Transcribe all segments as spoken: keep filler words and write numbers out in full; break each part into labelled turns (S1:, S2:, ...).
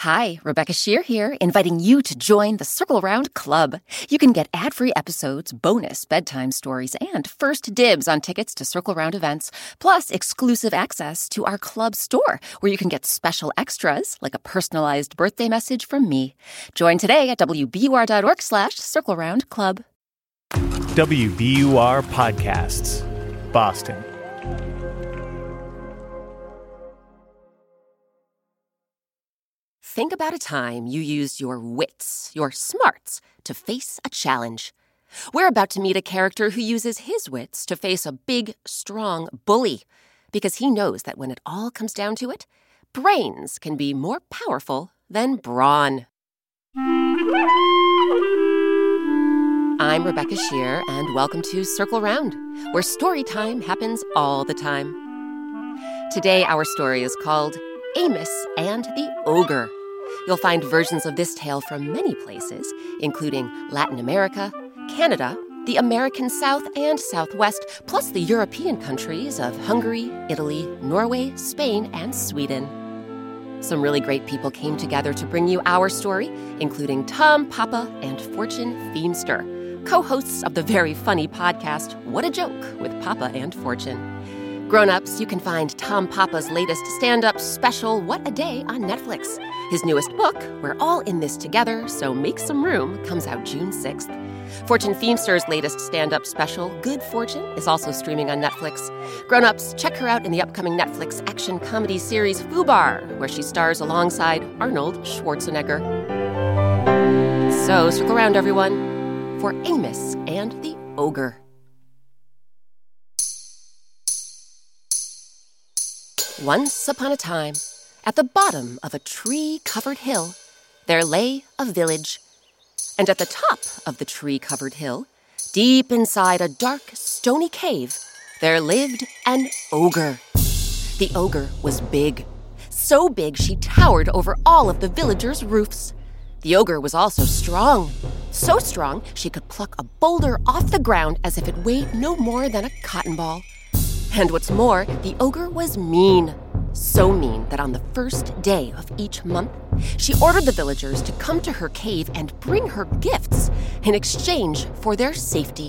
S1: Hi, Rebecca Shear here, inviting you to join the Circle Round Club. You can get ad-free episodes, bonus bedtime stories, and first dibs on tickets to Circle Round events, plus exclusive access to our club store, where you can get special extras, like a personalized birthday message from me. Join today at wbur.org slash Circle Round Club.
S2: W B U R Podcasts, Boston.
S1: Think about a time you used your wits, your smarts, to face a challenge. We're about to meet a character who uses his wits to face a big, strong bully, because he knows that when it all comes down to it, brains can be more powerful than brawn. I'm Rebecca Shear, and welcome to Circle Round, where story time happens all the time. Today, our story is called Amos and the Ogre. You'll find versions of this tale from many places, including Latin America, Canada, the American South and Southwest, plus the European countries of Hungary, Italy, Norway, Spain, and Sweden. Some really great people came together to bring you our story, including Tom Papa and Fortune Feimster, co-hosts of the very funny podcast, What a Joke, with Papa and Fortune. Grown-ups, you can find Tom Papa's latest stand-up special, What a Day, on Netflix. His newest book, We're All in This Together, So Make Some Room, comes out June sixth. Fortune Feimster's latest stand-up special, Good Fortune, is also streaming on Netflix. Grown-ups, check her out in the upcoming Netflix action comedy series Fubar, where she stars alongside Arnold Schwarzenegger. So circle around, everyone, for Amos and the Ogre. Once upon a time, at the bottom of a tree-covered hill, there lay a village. And at the top of the tree-covered hill, deep inside a dark, stony cave, there lived an ogre. The ogre was big. So big she towered over all of the villagers' roofs. The ogre was also strong. So strong she could pluck a boulder off the ground as if it weighed no more than a cotton ball. And what's more, the ogre was mean. So mean that on the first day of each month, she ordered the villagers to come to her cave and bring her gifts in exchange for their safety.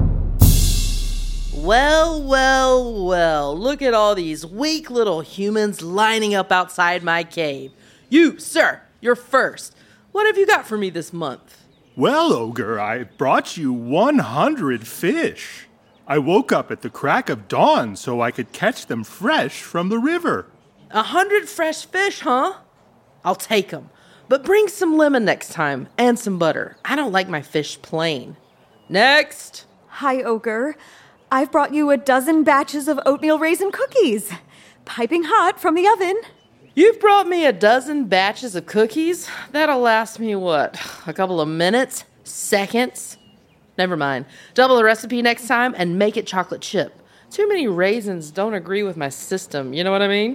S3: Well, well, well, look at all these weak little humans lining up outside my cave. You, sir, you're first. What have you got for me this month?
S4: Well, Ogre, I brought you one hundred fish. I woke up at the crack of dawn so I could catch them fresh from the river.
S3: A hundred fresh fish, huh? I'll take them. But bring some lemon next time and some butter. I don't like my fish plain. Next.
S5: Hi, Ogre. I've brought you a dozen batches of oatmeal raisin cookies. Piping hot from the oven.
S3: You've brought me a dozen batches of cookies? That'll last me, what, a couple of minutes? Seconds? Never mind. Double the recipe next time and make it chocolate chip. Too many raisins don't agree with my system, you know what I mean?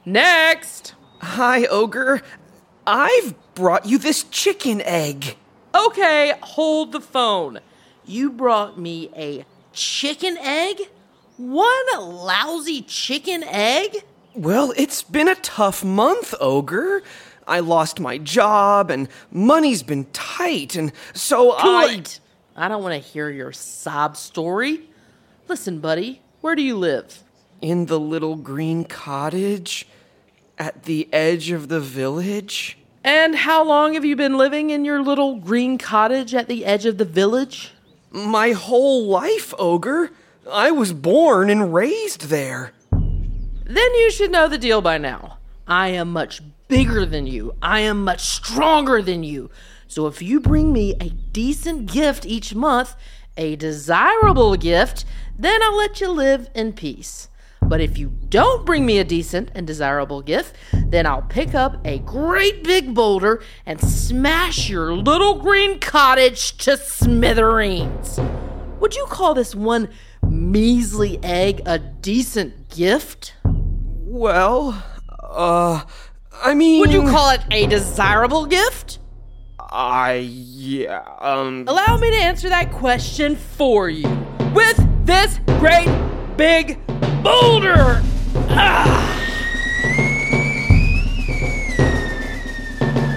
S3: Next!
S6: Hi, Ogre. I've brought you this chicken egg.
S3: Okay, hold the phone. You brought me a chicken egg? One lousy chicken egg?
S6: Well, it's been a tough month, Ogre. I lost my job and money's been tight, and so I...
S3: I don't want to hear your sob story. Listen, buddy, where do you live?
S6: In the little green cottage at the edge of the village.
S3: And how long have you been living in your little green cottage at the edge of the village?
S6: My whole life, Ogre. I was born and raised there.
S3: Then you should know the deal by now. I am much bigger than you. I am much stronger than you. So if you bring me a decent gift each month, a desirable gift, then I'll let you live in peace. But if you don't bring me a decent and desirable gift, then I'll pick up a great big boulder and smash your little green cottage to smithereens. Would you call this one measly egg a decent gift?
S6: Well, uh, I mean...
S3: Would you call it a desirable gift?
S6: I, yeah, um...
S3: Allow me to answer that question for you. With this great big boulder! Ah!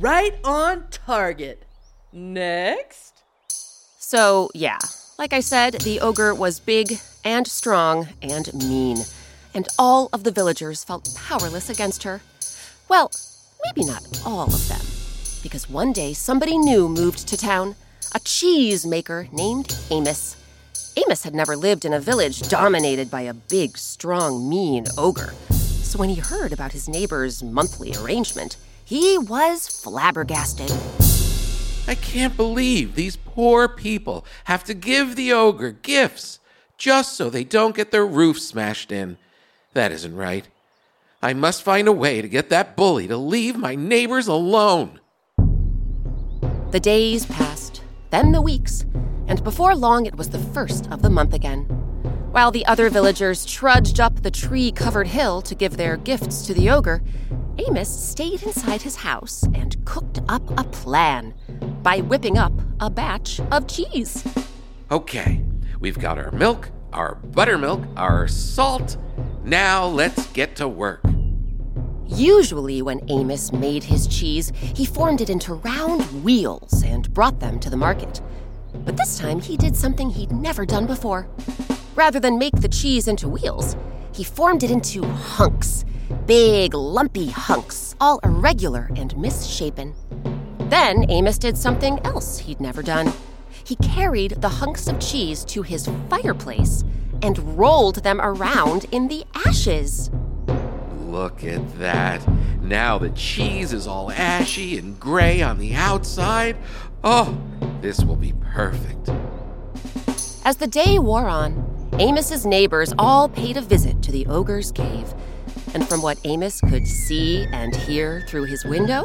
S3: Right on target. Next.
S1: So, yeah, like I said, the ogre was big and strong and mean, and all of the villagers felt powerless against her. Well, maybe not all of them, because one day somebody new moved to town, a cheese maker named Amos. Amos had never lived in a village dominated by a big, strong, mean ogre. So when he heard about his neighbor's monthly arrangement, he was flabbergasted.
S7: I can't believe these poor people have to give the ogre gifts just so they don't get their roof smashed in. That isn't right. I must find a way to get that bully to leave my neighbors alone.
S1: The days passed, then the weeks, and before long it was the first of the month again. While the other villagers trudged up the tree-covered hill to give their gifts to the ogre, Amos stayed inside his house and cooked up a plan by whipping up a batch of cheese.
S7: Okay, we've got our milk, our buttermilk, our salt. Now let's get to work.
S1: Usually when Amos made his cheese, he formed it into round wheels and brought them to the market. But this time he did something he'd never done before. Rather than make the cheese into wheels, he formed it into hunks. Big, lumpy hunks, all irregular and misshapen. Then Amos did something else he'd never done. He carried the hunks of cheese to his fireplace and rolled them around in the ashes.
S7: Look at that. Now the cheese is all ashy and gray on the outside. Oh, this will be perfect.
S1: As the day wore on, Amos's neighbors all paid a visit to the ogre's cave. And from what Amos could see and hear through his window,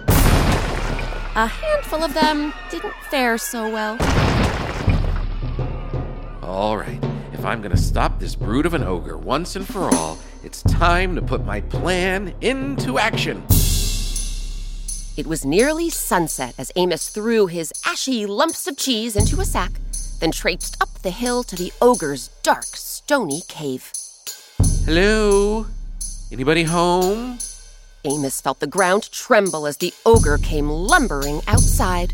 S1: a handful of them didn't fare so well.
S7: All right, if I'm going to stop this brood of an ogre once and for all, it's time to put my plan into action.
S1: It was nearly sunset as Amos threw his ashy lumps of cheese into a sack, then traipsed up the hill to the ogre's dark, stony cave.
S7: Hello? Anybody home?
S1: Amos felt the ground tremble as the ogre came lumbering outside.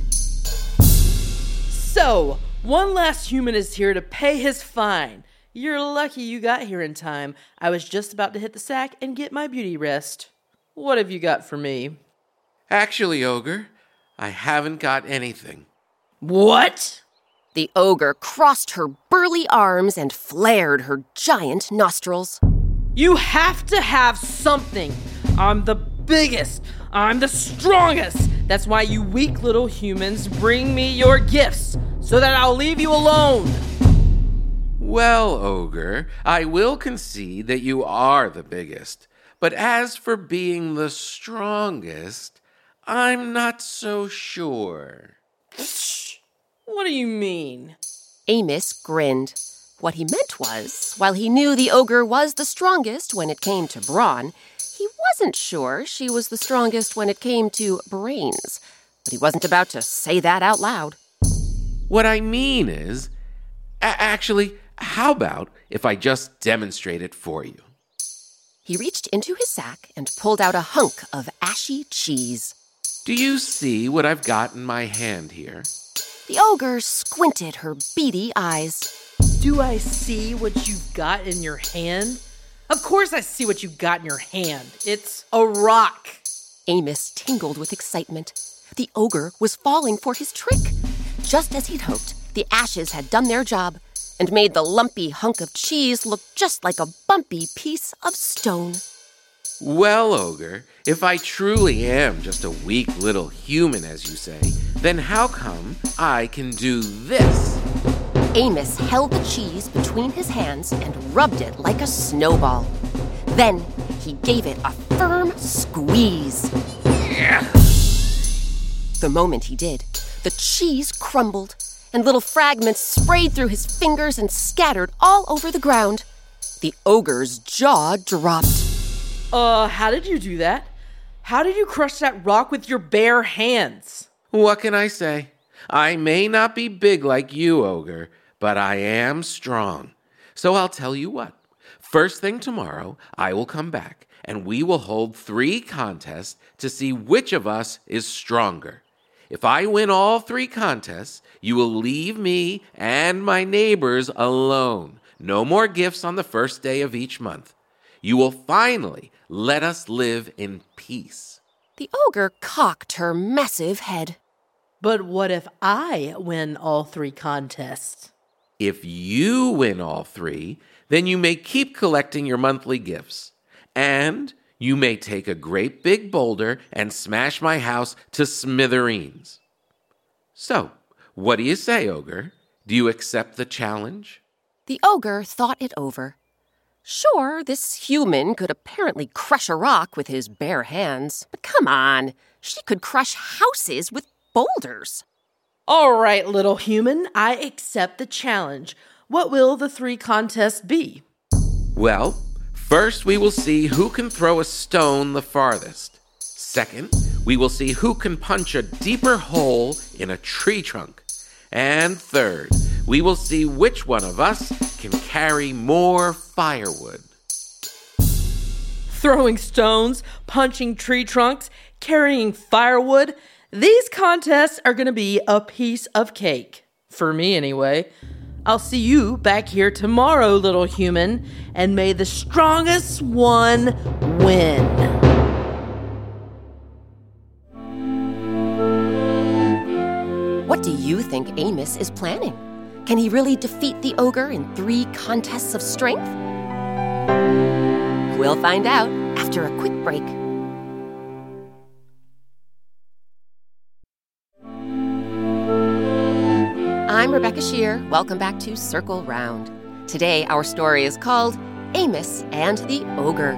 S3: So, one last human is here to pay his fine. You're lucky you got here in time. I was just about to hit the sack and get my beauty rest. What have you got for me?
S7: Actually, ogre, I haven't got anything.
S3: What?
S1: The ogre crossed her burly arms and flared her giant nostrils.
S3: You have to have something. I'm the biggest. I'm the strongest. That's why you weak little humans bring me your gifts, so that I'll leave you alone.
S7: Well, ogre, I will concede that you are the biggest. But as for being the strongest, I'm not so sure.
S3: What do you mean?
S1: Amos grinned. What he meant was, while he knew the ogre was the strongest when it came to brawn, he wasn't sure she was the strongest when it came to brains. But he wasn't about to say that out loud.
S7: What I mean is, a- actually, how about if I just demonstrate it for you?
S1: He reached into his sack and pulled out a hunk of ashy cheese.
S7: Do you see what I've got in my hand here?
S1: The ogre squinted her beady eyes.
S3: Do I see what you've got in your hand? Of course I see what you've got in your hand. It's a rock.
S1: Amos tingled with excitement. The ogre was falling for his trick. Just as he'd hoped, the ashes had done their job and made the lumpy hunk of cheese look just like a bumpy piece of stone.
S7: Well, ogre, if I truly am just a weak little human, as you say, then how come I can do this?
S1: Amos held the cheese between his hands and rubbed it like a snowball. Then he gave it a firm squeeze. The moment he did, the cheese crumbled, and little fragments sprayed through his fingers and scattered all over the ground. The ogre's jaw dropped.
S3: Uh, how did you do that? How did you crush that rock with your bare hands?
S7: What can I say? I may not be big like you, ogre, but I am strong. So I'll tell you what. First thing tomorrow, I will come back, and we will hold three contests to see which of us is stronger. If I win all three contests, you will leave me and my neighbors alone. No more gifts on the first day of each month. You will finally let us live in peace."
S1: The ogre cocked her massive head.
S3: But what if I win all three contests?
S7: If you win all three, then you may keep collecting your monthly gifts. And you may take a great big boulder and smash my house to smithereens. So, what do you say, Ogre? Do you accept the challenge?
S1: The ogre thought it over. Sure, this human could apparently crush a rock with his bare hands, but come on, she could crush houses with boulders.
S3: All right, little human, I accept the challenge. What will the three contests be?
S7: Well, first we will see who can throw a stone the farthest. Second, we will see who can punch a deeper hole in a tree trunk. And third, we will see which one of us can carry more firewood.
S3: Throwing stones, punching tree trunks, carrying firewood. These contests are going to be a piece of cake. For me, anyway. I'll see you back here tomorrow, little human, and may the strongest one win.
S1: What do you think Amos is planning? Can he really defeat the ogre in three contests of strength? We'll find out after a quick break. I'm Rebecca Shear. Welcome back to Circle Round. Today, our story is called Amos and the Ogre.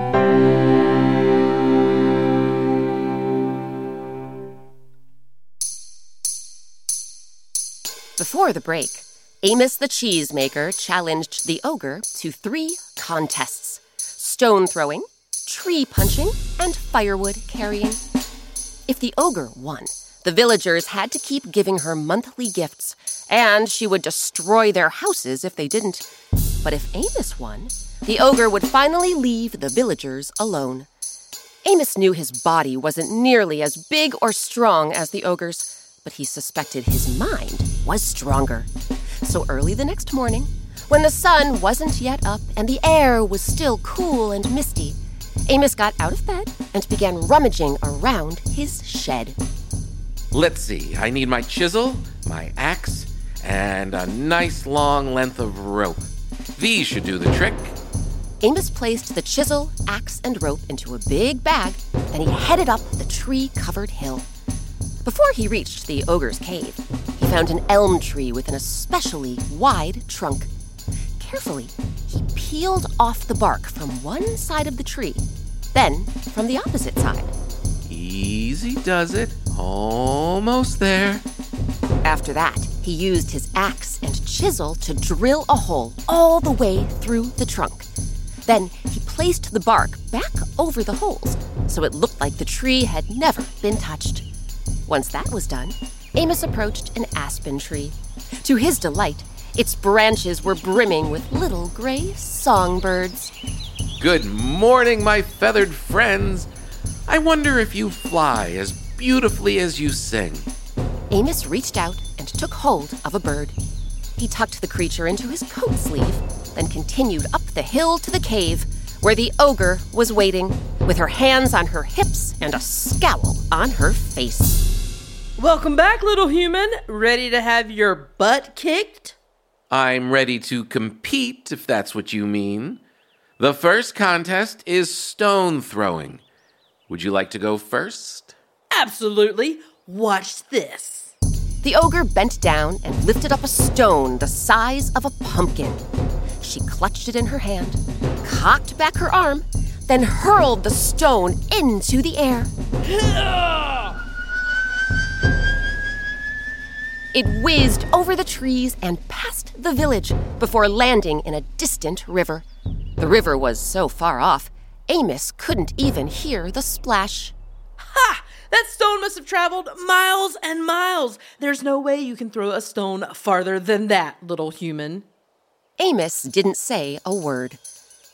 S1: Before the break, Amos the cheesemaker challenged the ogre to three contests: stone throwing, tree punching, and firewood carrying. If the ogre won, the villagers had to keep giving her monthly gifts, and she would destroy their houses if they didn't. But if Amos won, the ogre would finally leave the villagers alone. Amos knew his body wasn't nearly as big or strong as the ogre's, but he suspected his mind was stronger. So early the next morning, when the sun wasn't yet up and the air was still cool and misty, Amos got out of bed and began rummaging around his shed.
S7: Let's see, I need my chisel, my axe, and a nice long length of rope. These should do the trick.
S1: Amos placed the chisel, axe, and rope into a big bag, then he headed up the tree-covered hill. Before he reached the ogre's cave, he found an elm tree with an especially wide trunk. Carefully, he peeled off the bark from one side of the tree, then from the opposite side.
S7: Easy does it. Almost there.
S1: After that, he used his axe and chisel to drill a hole all the way through the trunk. Then he placed the bark back over the holes, so it looked like the tree had never been touched. Once that was done, Amos approached an aspen tree. To his delight, its branches were brimming with little gray songbirds.
S7: Good morning, my feathered friends. I wonder if you fly as beautifully as you sing.
S1: Amos reached out and took hold of a bird. He tucked the creature into his coat sleeve, then continued up the hill to the cave, where the ogre was waiting, with her hands on her hips and a scowl on her face.
S3: Welcome back, little human. Ready to have your butt kicked?
S7: I'm ready to compete, if that's what you mean. The first contest is stone throwing. Would you like to go first?
S3: Absolutely. Watch this.
S1: The ogre bent down and lifted up a stone the size of a pumpkin. She clutched it in her hand, cocked back her arm, then hurled the stone into the air. It whizzed over the trees and past the village before landing in a distant river. The river was so far off, Amos couldn't even hear the splash.
S3: Ha! That stone must have traveled miles and miles. There's no way you can throw a stone farther than that, little human.
S1: Amos didn't say a word.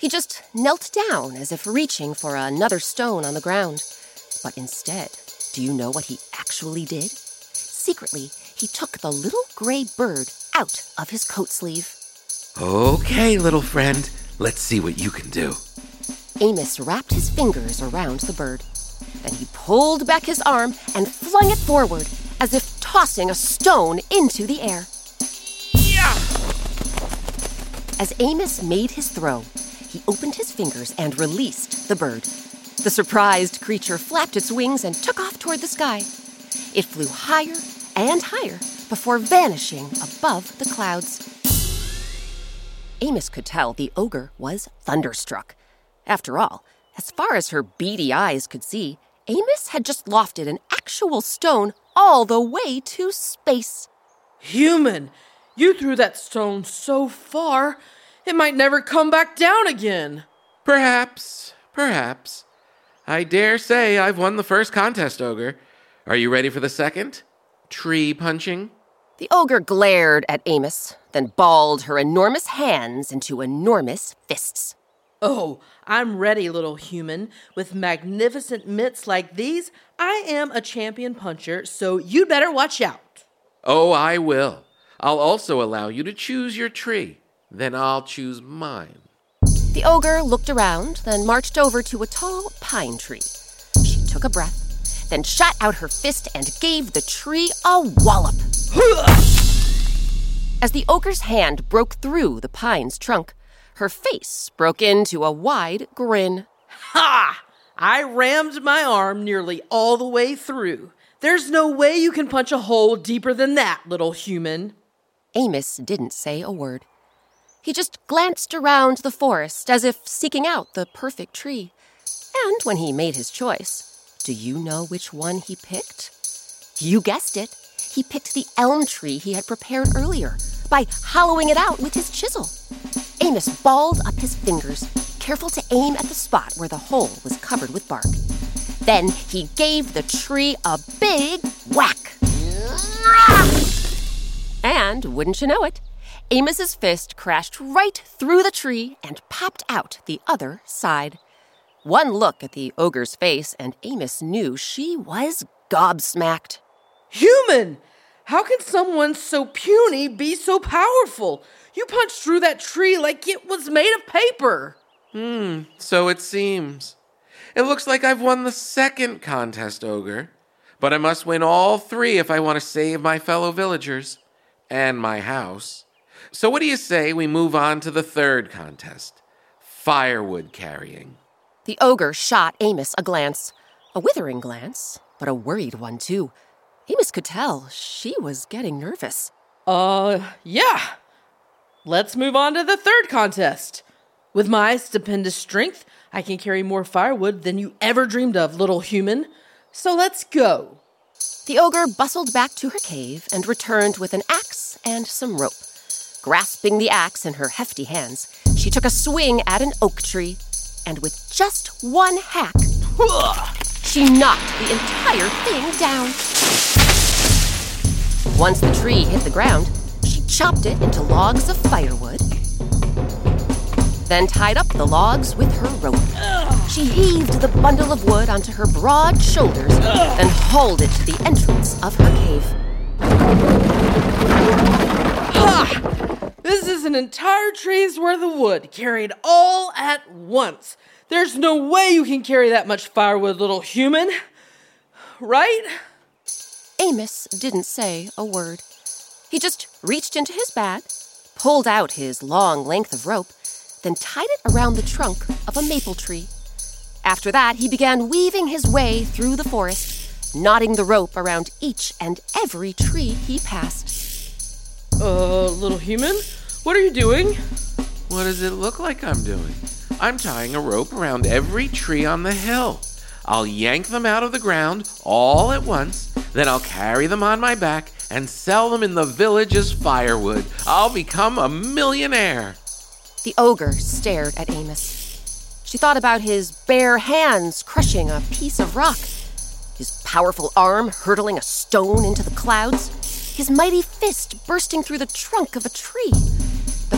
S1: He just knelt down as if reaching for another stone on the ground. But instead, do you know what he actually did? Secretly, he took the little gray bird out of his coat sleeve.
S7: Okay, little friend, let's see what you can do.
S1: Amos wrapped his fingers around the bird. Then he pulled back his arm and flung it forward, as if tossing a stone into the air.
S7: Yeah!
S1: As Amos made his throw, he opened his fingers and released the bird. The surprised creature flapped its wings and took off toward the sky. It flew higher and higher before vanishing above the clouds. Amos could tell the ogre was thunderstruck. After all, as far as her beady eyes could see, Amos had just lofted an actual stone all the way to space.
S3: Human, you threw that stone so far, it might never come back down again.
S7: Perhaps, perhaps. I dare say I've won the first contest, Ogre. Are you ready for the second? Tree punching?
S1: The ogre glared at Amos, then balled her enormous hands into enormous fists.
S3: Oh, I'm ready, little human. With magnificent mitts like these, I am a champion puncher, so you'd better watch out.
S7: Oh, I will. I'll also allow you to choose your tree. Then I'll choose mine.
S1: The ogre looked around, then marched over to a tall pine tree. She took a breath, then shot out her fist and gave the tree a wallop. As the ogre's hand broke through the pine's trunk, her face broke into a wide grin.
S3: Ha! I rammed my arm nearly all the way through. There's no way you can punch a hole deeper than that, little human.
S1: Amos didn't say a word. He just glanced around the forest as if seeking out the perfect tree. And when he made his choice, do you know which one he picked? You guessed it. He picked the elm tree he had prepared earlier by hollowing it out with his chisel. Amos balled up his fingers, careful to aim at the spot where the hole was covered with bark. Then he gave the tree a big whack. And, wouldn't you know it, Amos's fist crashed right through the tree and popped out the other side. One look at the ogre's face, and Amos knew she was gobsmacked.
S3: Human! How can someone so puny be so powerful? You punched through that tree like it was made of paper.
S7: Hmm, so it seems. It looks like I've won the second contest, Ogre. But I must win all three if I want to save my fellow villagers. And my house. So what do you say we move on to the third contest? Firewood carrying.
S1: The ogre shot Amos a glance. A withering glance, but a worried one, too. Amos could tell she was getting nervous.
S3: Uh, yeah. Let's move on to the third contest. With my stupendous strength, I can carry more firewood than you ever dreamed of, little human. So let's go.
S1: The ogre bustled back to her cave and returned with an axe and some rope. Grasping the axe in her hefty hands, she took a swing at an oak tree, and with just one hack, she knocked the entire thing down. Once the tree hit the ground, she chopped it into logs of firewood, then tied up the logs with her rope. She heaved the bundle of wood onto her broad shoulders, then hauled it to the entrance of her cave.
S3: Ha! This is an entire tree's worth of wood, carried all at once. There's no way you can carry that much firewood, little human. Right?
S1: Amos didn't say a word. He just reached into his bag, pulled out his long length of rope, then tied it around the trunk of a maple tree. After that, he began weaving his way through the forest, knotting the rope around each and every tree he passed.
S3: Uh, little human, what are you doing?
S7: What does it look like I'm doing? I'm tying a rope around every tree on the hill. I'll yank them out of the ground all at once, then I'll carry them on my back and sell them in the village as firewood. I'll become a millionaire.
S1: The ogre stared at Amos. She thought about his bare hands crushing a piece of rock, his powerful arm hurtling a stone into the clouds, his mighty fist bursting through the trunk of a tree, the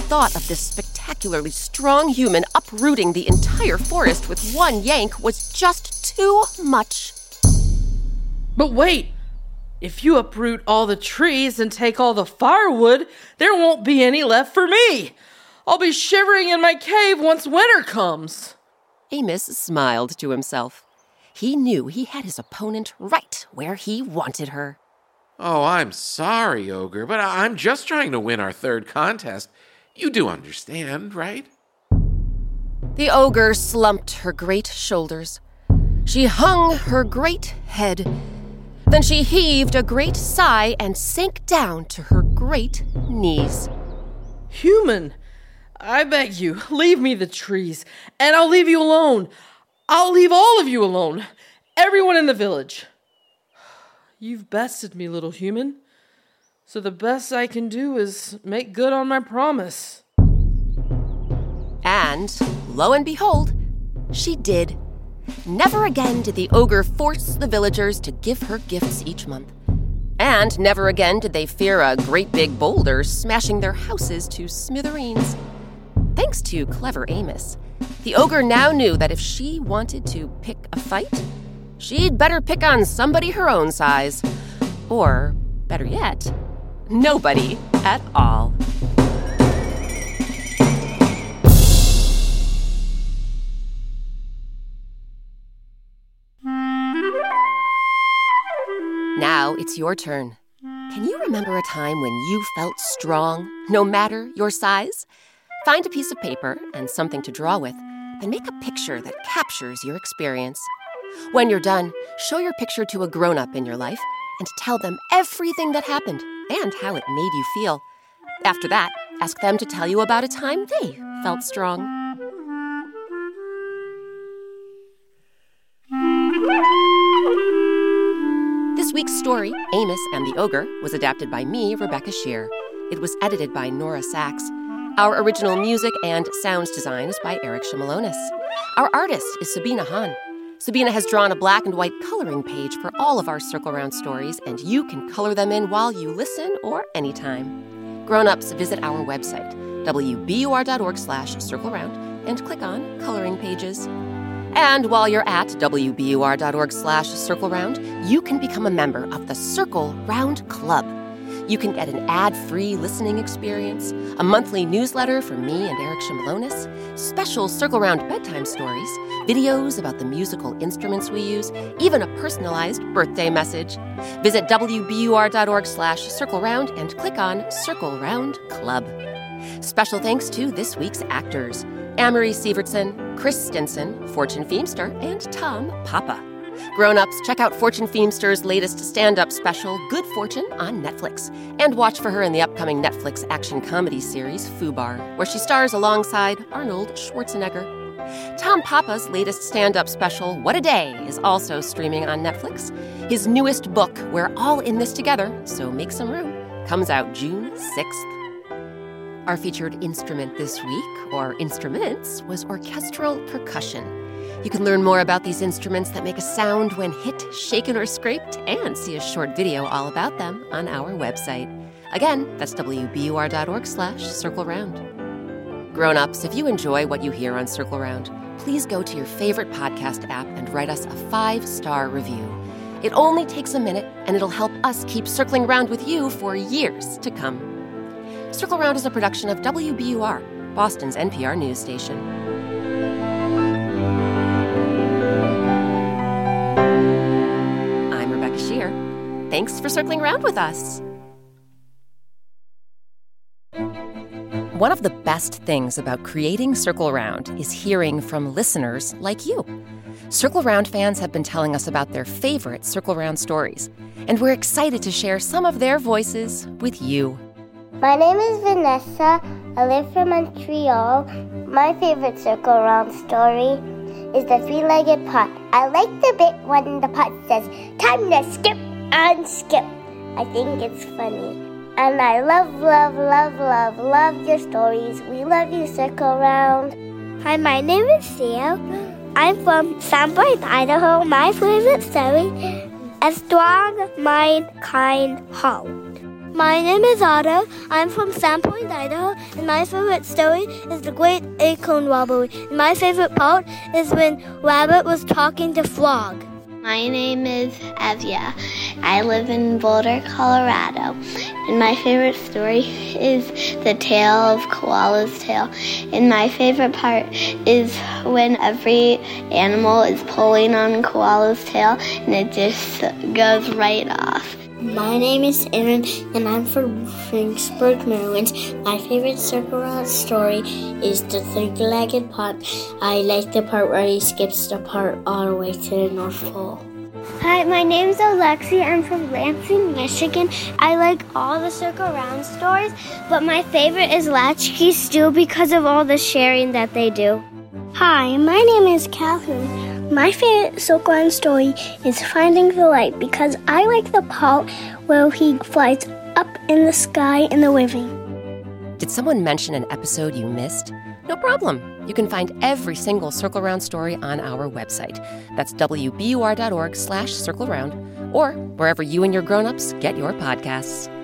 S1: thought of this spectacularly strong human uprooting the entire forest with one yank was just too much.
S3: But wait, if you uproot all the trees and take all the firewood, there won't be any left for me. I'll be shivering in my cave once winter comes.
S1: Amos smiled to himself. He knew he had his opponent right where he wanted her.
S7: Oh, I'm sorry, Ogre, but I- I'm just trying to win our third contest. You do understand, right?
S1: The ogre slumped her great shoulders. She hung her great head. Then she heaved a great sigh and sank down to her great knees.
S3: Human, I beg you, leave me the trees, and I'll leave you alone. I'll leave all of you alone. Everyone in the village. You've bested me, little human. So the best I can do is make good on my promise.
S1: And, lo and behold, she did. Never again did the ogre force the villagers to give her gifts each month. And never again did they fear a great big boulder smashing their houses to smithereens. Thanks to clever Amos, the ogre now knew that if she wanted to pick a fight, she'd better pick on somebody her own size. Or, better yet, nobody at all. Now it's your turn. Can you remember a time when you felt strong, no matter your size? Find a piece of paper and something to draw with, and make a picture that captures your experience. When you're done, show your picture to a grown-up in your life and tell them everything that happened and how it made you feel. After that, ask them to tell you about a time they felt strong. This week's story, Amos and the Ogre, was adapted by me, Rebecca Shear. It was edited by Nora Sachs. Our original music and sounds design is by Eric Shimalonis. Our artist is Sabina Hahn. Sabina has drawn a black and white coloring page for all of our Circle Round stories, and you can color them in while you listen or anytime. Grown-ups, visit our website, w b u r dot org slash circle round, and click on Coloring Pages. And while you're at w b u r dot org slash circle round, you can become a member of the Circle Round Club. You can get an ad-free listening experience, a monthly newsletter from me and Eric Shimalonis, special Circle Round bedtime stories, videos about the musical instruments we use, even a personalized birthday message. Visit w b u r dot org slash circle round and click on Circle Round Club. Special thanks to this week's actors, Amory Sievertson, Chris Stinson, Fortune Feimster, and Tom Papa. Grown-ups, check out Fortune Feimster's latest stand-up special, Good Fortune, on Netflix. And watch for her in the upcoming Netflix action comedy series, Fubar, where she stars alongside Arnold Schwarzenegger. Tom Papa's latest stand-up special, What a Day, is also streaming on Netflix. His newest book, We're All in This Together, so make some room, comes out June sixth. Our featured instrument this week, or instruments, was orchestral percussion. You can learn more about these instruments that make a sound when hit, shaken, or scraped, and see a short video all about them on our website. Again, that's w b u r dot org slash circle round. Grown-ups, if you enjoy what you hear on Circle Round, please go to your favorite podcast app and write us a five-star review. It only takes a minute, and it'll help us keep circling around with you for years to come. Circle Round is a production of W B U R, Boston's N P R news station. I'm Rebecca Shear. Thanks for circling around with us. One of the best things about creating Circle Round is hearing from listeners like you. Circle Round fans have been telling us about their favorite Circle Round stories, and we're excited to share some of their voices with you.
S8: My name is Vanessa. I live from Montreal. My favorite Circle Round story is the three-legged pot. I like the bit when the pot says, time to skip and skip. I think it's funny. And I love, love, love, love, love your stories. We love you, Circle Round. Hi, my name is Sam. I'm from Sandpoint, Idaho. My favorite story, A Strong Mind, Kind Heart. My name is Otto. I'm from Sandpoint, Idaho, and my favorite story is the Great Acorn Robbery. And my favorite part is when Rabbit was talking to Frog. My name is Evia. I live in Boulder, Colorado, and my favorite story is the tale of Koala's tail. And my favorite part is when every animal is pulling on Koala's tail and it just goes right off. My name is Aaron, and I'm from Finksburg, Maryland. My favorite Circle Around story is the Three-Legged Pot. I like the part where he skips the part all the way to the North Pole. Hi, my name's Alexi. I'm from Lansing, Michigan. I like all the Circle Around stories, but my favorite is Latchkey Stew because of all the sharing that they do. Hi, my name is Calhoun. My favorite Circle Around story is Finding the Light because I like the part where he flies up in the sky in the living.
S1: Did someone mention an episode you missed? No problem. You can find every single Circle Round story on our website. That's W B U R dot org slash circle round, or wherever you and your grown-ups get your podcasts.